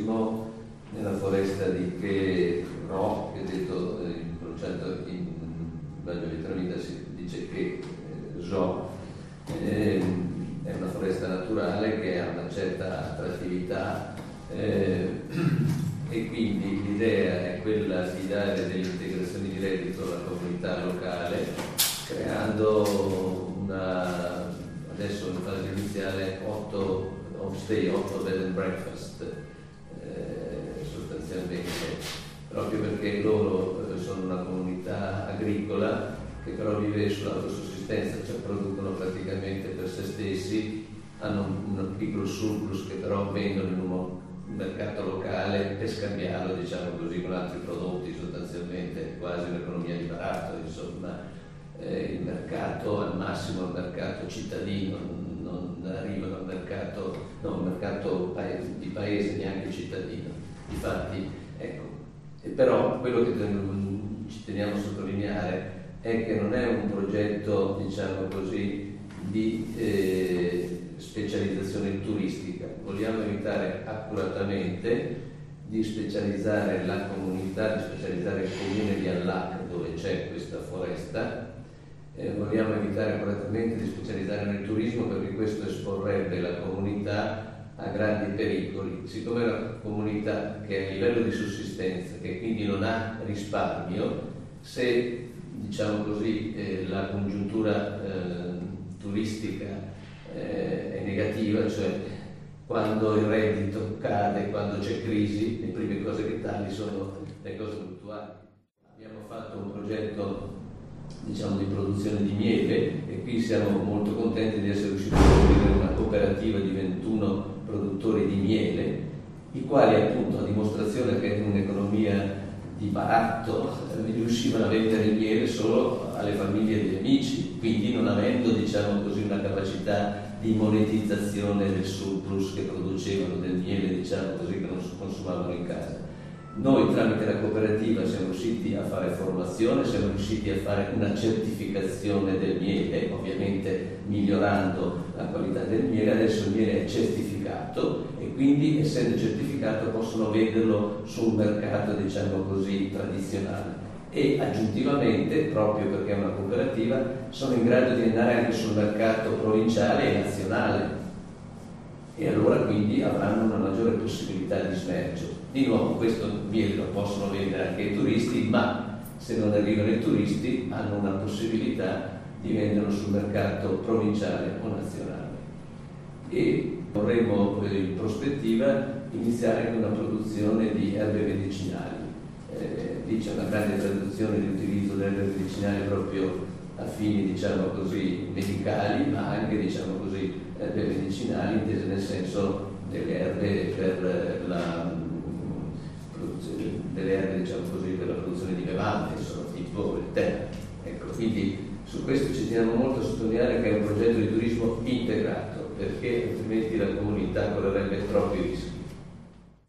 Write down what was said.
turismo nella foresta di Che-Ro, che detto pronunciato in Belgio vietnamita si dice che Zo, è una foresta naturale che ha una certa attrattività e quindi l'idea è quella di dare delle integrazioni di reddito alla comunità locale, creando adesso in fase iniziale 8 homestay, 8 bed and breakfast, sostanzialmente, proprio perché loro sono una comunità agricola che però vive sull'autosussistenza, cioè producono praticamente per se stessi, hanno un piccolo surplus che però vendono in un mercato locale per scambiarlo, diciamo così, con altri prodotti, sostanzialmente quasi un'economia di baratto, insomma. Il mercato al massimo il mercato cittadino, non arrivano al mercato, no, il mercato di paese, neanche cittadino. Difatti, ecco, però quello che ci teniamo a sottolineare è che non è un progetto, diciamo così, di specializzazione turistica. Vogliamo evitare accuratamente di specializzare la comunità, di specializzare il comune di Allac dove c'è questa foresta. Vogliamo evitare correttamente di specializzare nel turismo perché questo esporrebbe la comunità a grandi pericoli. Siccome è una comunità che è a livello di sussistenza, che quindi non ha risparmio, se diciamo così la congiuntura turistica è negativa, cioè quando il reddito cade, quando c'è crisi, le prime cose che tagli sono le cose puntuali. Abbiamo fatto un progetto, diciamo, di produzione di miele e qui siamo molto contenti di essere riusciti a costruire una cooperativa di 21 produttori di miele, i quali appunto a dimostrazione che in un'economia di baratto riuscivano a vendere il miele solo alle famiglie degli amici, quindi non avendo, diciamo così, una capacità di monetizzazione del surplus che producevano del miele, diciamo così, che non si consumavano in casa. Noi tramite la cooperativa siamo riusciti a fare formazione, siamo riusciti a fare una certificazione del miele, ovviamente migliorando la qualità del miele. Adesso il miele è certificato e quindi, essendo certificato, possono venderlo su un mercato, diciamo così, tradizionale. E aggiuntivamente, proprio perché è una cooperativa, sono in grado di andare anche sul mercato provinciale e nazionale e allora quindi avranno una maggiore possibilità di smercio. Di nuovo, questo miele lo possono vendere anche ai turisti, ma se non arrivano i turisti hanno una possibilità di venderlo sul mercato provinciale o nazionale. E vorremmo in prospettiva iniziare con una produzione di erbe medicinali. Lì c'è una grande tradizione di utilizzo delle erbe medicinali proprio a fini, diciamo così, medicali, ma anche, diciamo così, erbe medicinali intese nel senso delle erbe per la delle erbe, diciamo così, per la produzione di bevande, insomma, tipo il tè. Ecco, quindi su questo ci teniamo molto a sottolineare che è un progetto di turismo integrato, perché altrimenti la comunità correrebbe troppi rischi.